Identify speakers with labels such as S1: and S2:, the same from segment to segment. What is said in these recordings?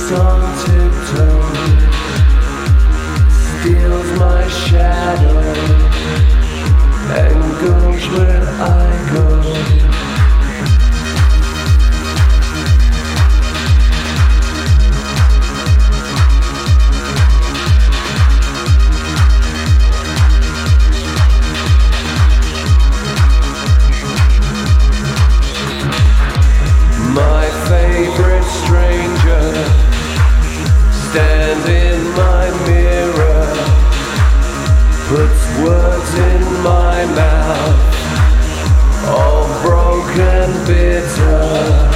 S1: on tiptoe, steals my shadow, and goes where I go. My favorite stranger stands in my mirror, puts words in my mouth, all broken, bitter.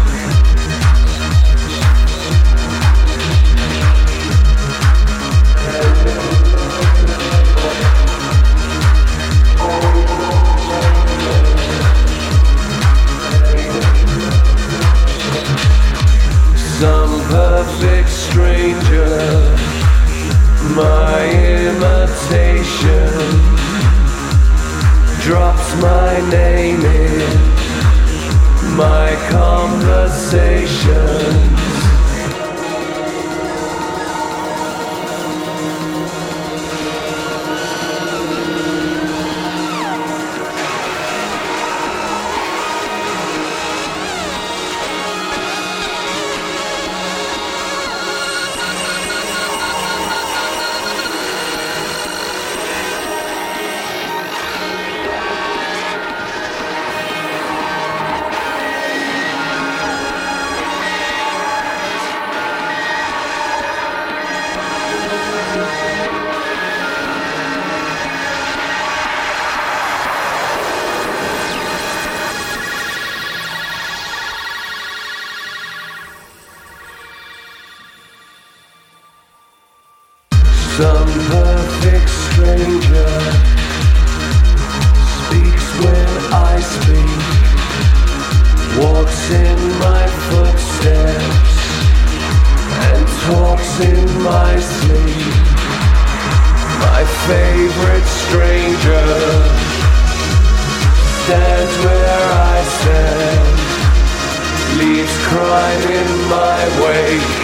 S1: Some perfect stranger, my imitation, drops my name in my conversations. Some perfect stranger speaks when I speak, walks in my footsteps and talks in my sleep. My favorite stranger stands where I stand, leaves crime in my wake.